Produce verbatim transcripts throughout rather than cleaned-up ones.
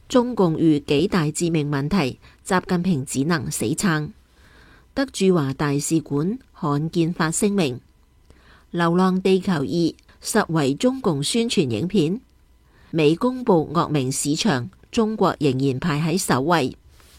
中共遇幾大致命問題，習近平只能死撐。德駐華大使館罕見發聲明，《流浪地球二》實為中共宣傳影片，美公布惡名市場，中國仍然排喺首位。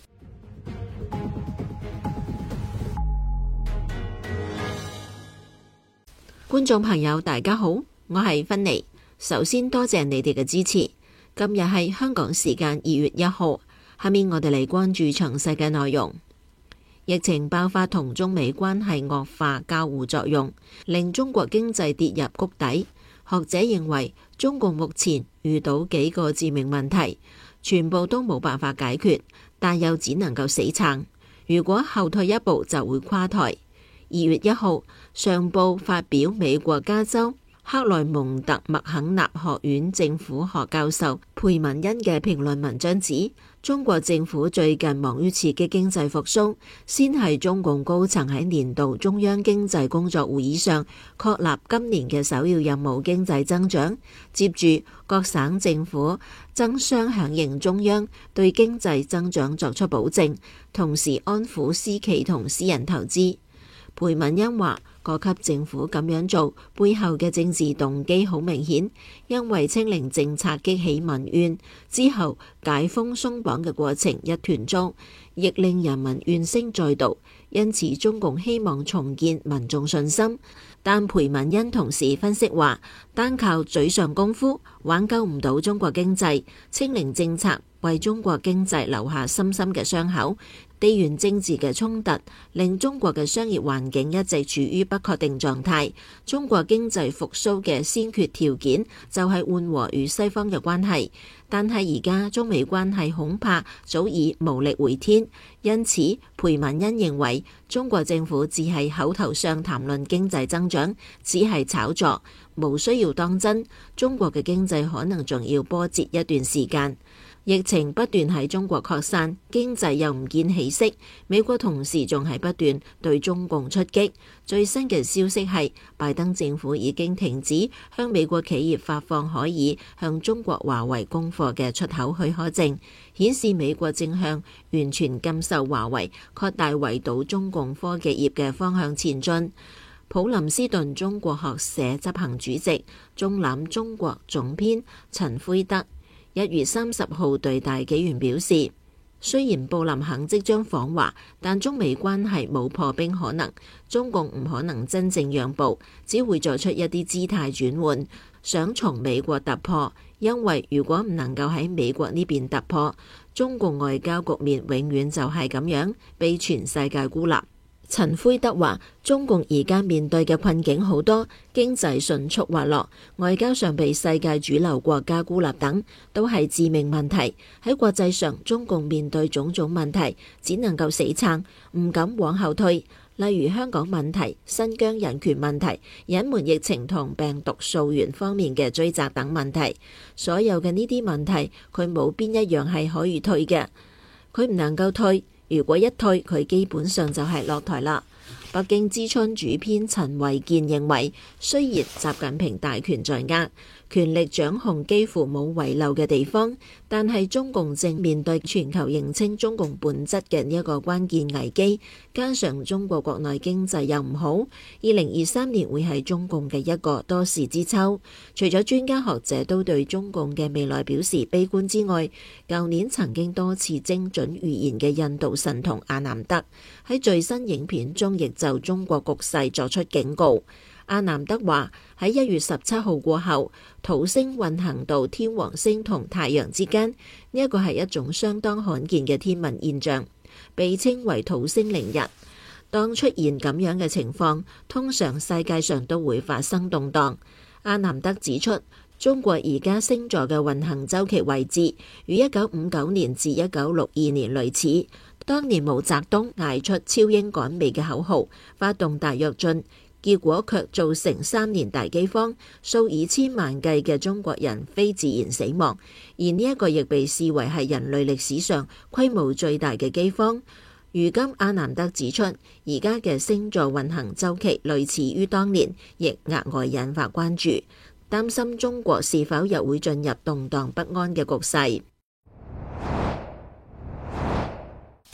觀眾朋友大家好，我係芬妮，首先多謝你哋嘅支持。今日係香港時間二月一號，下面我哋嚟關注詳細嘅內容。疫情爆發同中美關係惡化交互作用，令中國經濟跌入谷底。學者認為，中共目前遇到幾個致命問題，全部都冇辦法解決，但又只能夠死撐。如果後退一步，就會垮台。二月一號，上報發表美國加州克萊蒙特麥肯納學院政府學教授裴文恩嘅評論文章指，中國政府最近忙於刺激經濟復甦，先係中共高層喺年度中央經濟工作會議上確立今年嘅首要任務經濟增長，接住各省政府爭相響應中央對經濟增長作出保證，同時安撫私企同私人投資。裴文恩話，各級政府咁樣做背後嘅政治動機好明顯，因為清零政策激起民怨之後，解封鬆綁嘅過程一團糟，亦令人民怨聲載道，因此中共希望重建民眾信心。但裴文恩同時分析話，單靠嘴上功夫挽救唔到中國經濟，清零政策為中國經濟留下深深嘅傷口。地緣政治嘅衝突令中國嘅商業環境一直處於不確定狀態。中國經濟復甦嘅先決條件就係緩和與西方嘅關係，但係而家中美關係恐怕早已無力回天。因此，裴文恩認為中國政府只係口頭上談論經濟增長，只係炒作，無需要當真。中國嘅經濟可能仲要波折一段時間。疫情不斷喺中國擴散，經濟又唔見起色，美國同時仲係不斷對中共出擊。最新嘅消息係，拜登政府已經停止向美國企業發放可以向中國華為供貨嘅出口許可證，顯示美國正向完全禁售華為、擴大圍堵中共科技業嘅方向前進。普林斯頓中國學社執行主席、中覽中國總編陳輝德一月三十號對大紀元表示，雖然布林肯即將訪華，但中美關係冇破冰可能，中共唔可能真正讓步，只會作出一啲姿態轉換，想從美國突破。因為如果唔能夠喺美國呢邊突破，中共外交局面永遠就係咁樣，被全世界孤立。陳輝德話，中共而家面對嘅困境好多，經濟迅速滑落，外交上被世界主流國家孤立等，都係致命問題。喺國際上，中共面對種種問題，只能夠死撐，唔敢往後退。例如香港問題、新疆人權問題、隱瞞疫情同病毒溯源方面嘅追責等問題，所有嘅呢啲問題，佢冇邊一樣係可以退嘅，佢唔能夠退。如果一退，佢基本上就係落台啦。北京之春主編陳維健認為，雖然習近平大權在握，權力掌控幾乎冇遺漏嘅地方，但係中共正面對全球認清中共本質嘅呢一個關鍵危機，加上中國國內經濟又唔好，二零二三年會係中共嘅一個多事之秋。除咗專家學者都對中共嘅未來表示悲觀之外，舊年曾經多次精準預言嘅印度神童阿南德喺最新影片中亦就中國局勢作出警告。阿南德話，喺一月十七號過後，土星運行到天王星同太陽之間，呢一個係一種相當罕見嘅天文現象，被稱為土星凌日。當出現咁樣嘅情況，通常世界上都會發生動盪。阿南德指出，中國而家星座嘅運行週期位置與一九五九年至一九六二年類似。當年毛澤東嗌出超英趕美嘅口號，發動大躍進，結果卻造成三年大饑荒，數以千萬計嘅中國人非自然死亡，而呢一個亦被視為係人類歷史上規模最大嘅饑荒。如今阿南德指出，而家嘅星座運行週期類似於當年，亦額外引發關注，擔心中國是否又會進入動盪不安嘅局勢。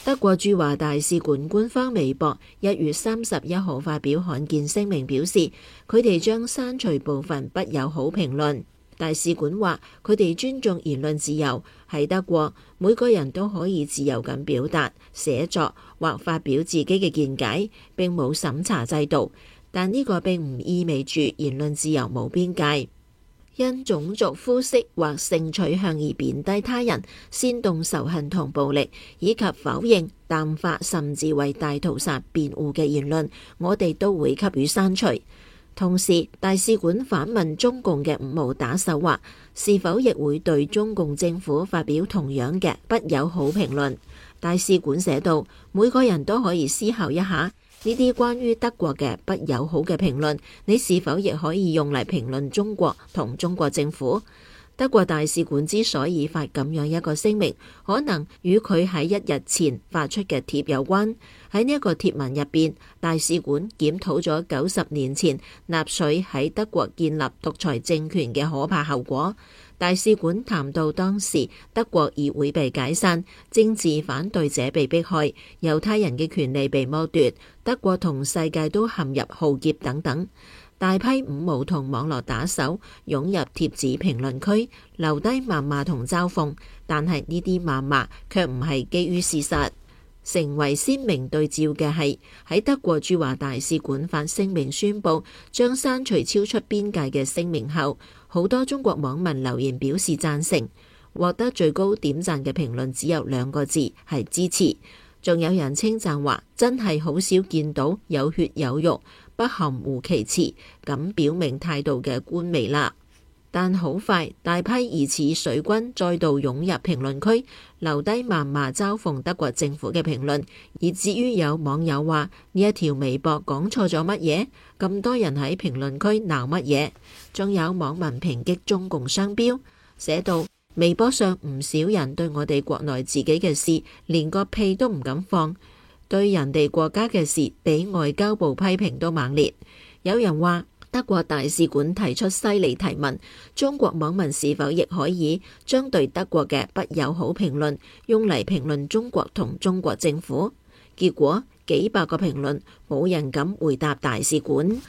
德國駐華大使館官方微博一月三十一號發表罕見聲明，表示佢哋將刪除部分不友好評論。大使館話佢哋尊重言論自由，喺德國每個人都可以自由咁表達、寫作或發表自己嘅見解，並冇審查制度。但呢個並唔意味住言論自由冇邊界。因種族、膚色或性取向而貶低他人、煽動仇恨同暴力，以及否認、淡化甚至為大屠殺辯護嘅言論，我哋都會給予刪除。同時，大使館反問中共嘅五毛打手話，是否亦會對中共政府發表同樣嘅不友好評論？大使館寫道：每個人都可以思考一下。呢啲關於德國嘅不友好嘅評論，你是否亦可以用嚟評論中國同中國政府？德國大使館之所以發咁樣一個聲明，可能與佢喺一日前發出嘅帖有關。喺呢一個帖文入邊，大使館檢討咗九十年前納粹喺德國建立獨裁政權嘅可怕後果。大使館談到當時德國議會被解散，政治反對者被迫害，猶太人嘅權利被剝奪，德國同世界都陷入浩劫等等。大批五毛同網絡打手湧入帖子評論區，留低謾罵同嘲諷，但係呢啲謾罵卻唔係基於事實。成為鮮明對照嘅係喺德國駐華大使館發聲明宣布將刪除超出邊界嘅聲明後，好多中國網民留言表示贊成，獲得最高點讚嘅評論只有兩個字，係支持。仲有人稱讚話，真係好少見到有血有肉、不含糊其辭咁表明態度嘅官微啦。但好快，大批疑似水軍再度湧入評論區，留低謾罵嘲諷德國政府嘅評論，以至於有網友話呢一條微博講錯咗乜嘢？咁多人喺評論區鬧乜嘢？仲有網民抨擊中共商標，寫到微博上唔少人對我哋國內自己嘅事連個屁都唔敢放，對人哋國家嘅事比外交部批評都猛烈。有人話德國大使館提出犀利提問，中國網民是否亦可以將對德國嘅不友好評論用嚟評論中國同中國政府？結果幾百個評論，冇人敢回答大使館。《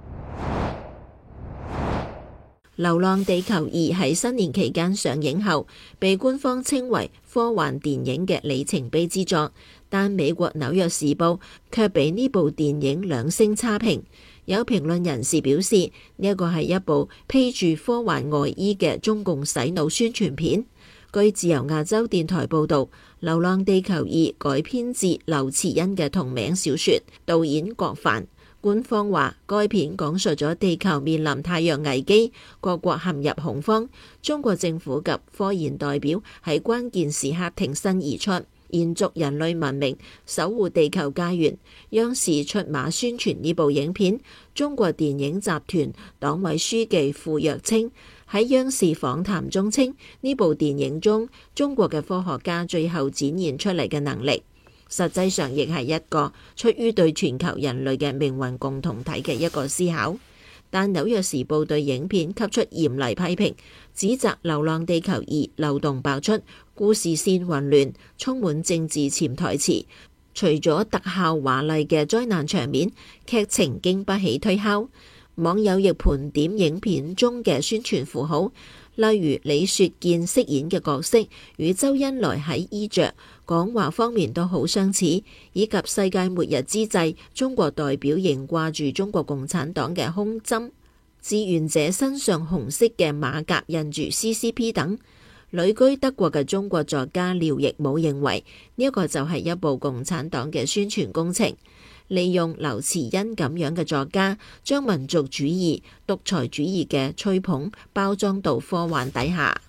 流浪地球二》喺新年期間上映後，被官方稱為科幻電影嘅里程碑之作，但美國紐約時報卻俾呢部電影兩星差評。有評論人士表示，呢一個係一部披住科幻外衣嘅中共洗腦宣傳片。據自由亞洲電台報導，《流浪地球二》改編自劉慈欣嘅同名小說，導演郭帆。官方話該片講述咗地球面臨太陽危機，各國陷入恐慌，中國政府及科研代表喺關鍵時刻挺身而出，延續人類文明，守護地球家園。央視出馬宣傳呢部影片，中國電影集團黨委書記傅若清喺央視訪談中稱，呢部電影中中國嘅科學家最後展現出嚟嘅能力，實際上亦係一個出於對全球人類嘅命運共同體嘅一個思考。但紐約時報對影片給出嚴厲批評，指責《流浪地球二》漏洞百出，故事線混亂，充滿政治潛台詞。除咗特效華麗嘅災難場面，劇情經不起推敲。網友亦盤點影片中嘅宣傳符號，例如李雪健飾演嘅角色與周恩來喺衣着、講話方面都好相似，以及世界末日之際，中國代表仍掛住中國共產黨嘅胸針，志願者身上紅色嘅馬甲印住 C C P 等。旅居德國嘅中國作家廖亦武認為，呢一個就係一部共產黨嘅宣傳工程，利用劉慈欣咁樣嘅作家，將民族主義、獨裁主義嘅吹捧包裝到科幻底下。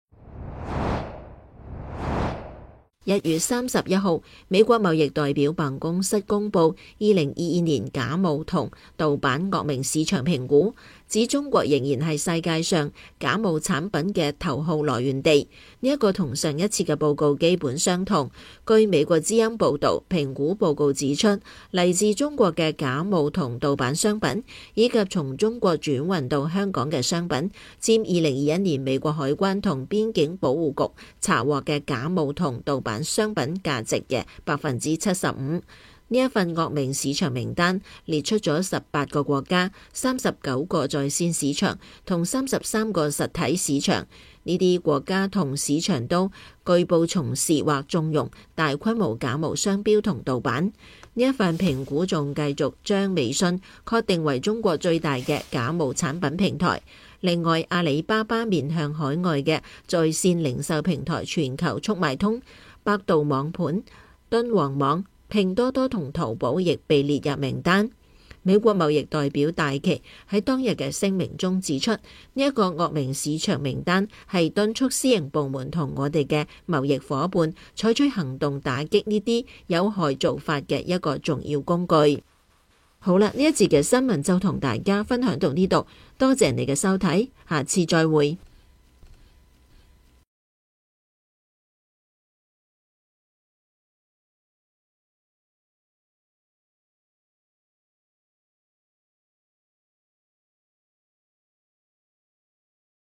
一月三十一號，美國貿易代表辦公室公佈二零二二年假冒同盜版惡名市場評估， 指中國仍然係世界上假冒產品嘅頭號來源地。呢一個同上一次嘅報告基本相同。據美國之音報導，評估報告指出，嚟自中國嘅假冒同盜版商品，以及從中國轉運到香港嘅商品，佔二零二一年美國海關同邊境保護局查獲嘅假冒同盜版商品價值嘅百分之七十五。呢一份惡名市場名單列出咗十八個國家、三十九個在線市場同三十三個實體市場。呢啲國家同市場都據報從事或縱容大規模假冒商標同盜版。呢一份評估仲繼續將微信確定為中國最大嘅假冒產品平台。另外，阿里巴巴面向海外嘅在線零售平台全球速賣通、百度網盤、敦煌網、拼多多同淘寶亦被列入名單。美國貿易代表戴琪喺當日嘅聲明中指出，呢、這、一個惡名市場名單係敦促私營部門同我哋嘅貿易夥伴採取行動打擊呢啲有害做法嘅一個重要工具。好啦，呢一節嘅新聞就同大家分享到呢度，多謝你嘅收睇，下次再會。